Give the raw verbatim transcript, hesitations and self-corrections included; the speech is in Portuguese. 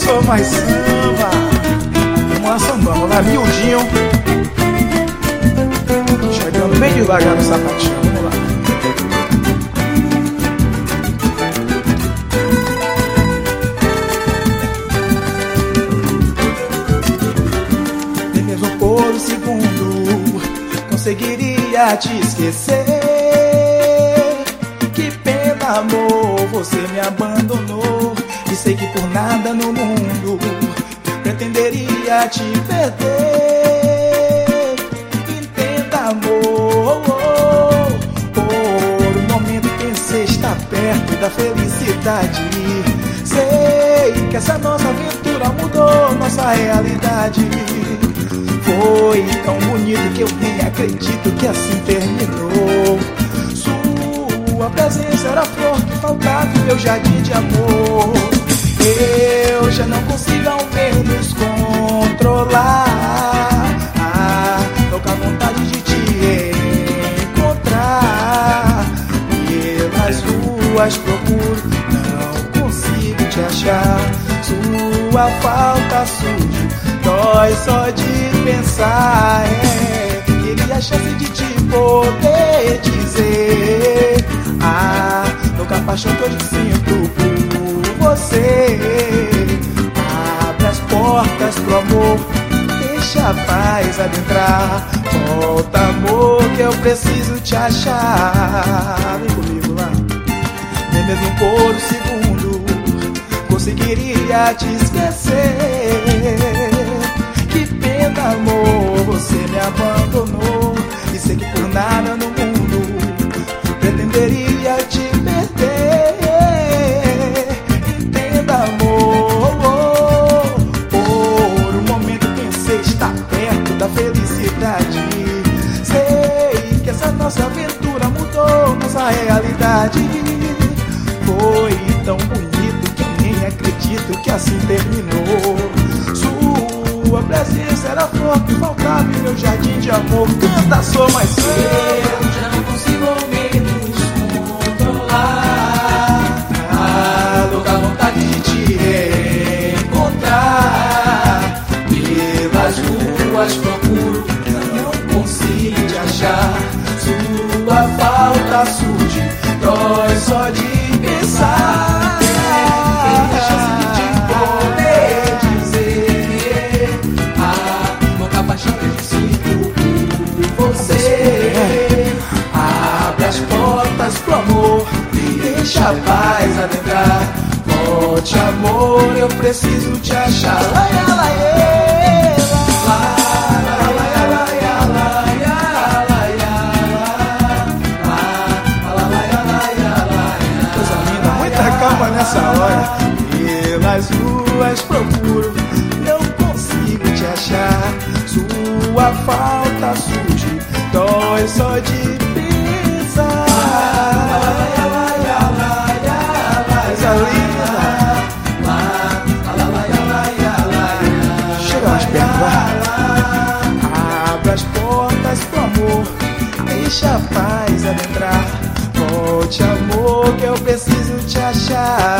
sou mais samba. Vamos lá, samba, vamos lá, miudinho. Chegando bem devagar no sapatinho, vamos lá. Nem mesmo por um segundo conseguiria te esquecer. Que pena, amor, você me abandonou. E sei que por nada no mundo pretenderia te perder. Entenda, amor, por um momento pensei estar perto da felicidade. Sei que essa nossa aventura mudou nossa realidade. Foi tão bonito que eu nem acredito que assim terminou. Sua presença era a flor que faltava no meu jardim de amor. Eu já não consigo ao menos controlar. Ah, tô com a vontade de te encontrar. Pelas ruas procuro, não consigo te achar. Sua falta surge, dói só de pensar. É, queria a chance de te poder dizer. Ah, tô com a paixão que eu te sinto por você. Abre as portas pro amor, deixa a paz adentrar. Volta, amor, que eu preciso te achar. Vem comigo lá. Nem mesmo por um segundo conseguiria te esquecer. Que pena, amor, você me abandonou. E sei que por nada no mundo pretenderia te perder. Entenda, amor, por um momento pensei estar perto da felicidade. Sei que essa nossa aventura mudou nossa realidade. Foi tão bonito que eu nem acredito que assim terminou. Sua presença era a flor que faltava em meu jardim de amor. Canta, sou mais samba. Eu já não consigo ao menos controlar. Ah, louca vontade de te encontrar. Pelas ruas procuro, não consigo te achar. Sua falta surge, dói só de pensar. Tem a chance de te poder dizer. Ah, louca paixão que eu sinto por você. Abre as portas pro amor, deixa a paz adentrar. Volte, amor, eu preciso te achar. Laia, laia, coisa linda, muita calma nessa hora. Pelas ruas procuro, não consigo te achar. Sua falta surge, dói só de pensar. Coisa linda. Chega mais perto, vai. Abre as portas pro amor, deixa a paz adentrar. Volte, amor, que eu preciso te achar.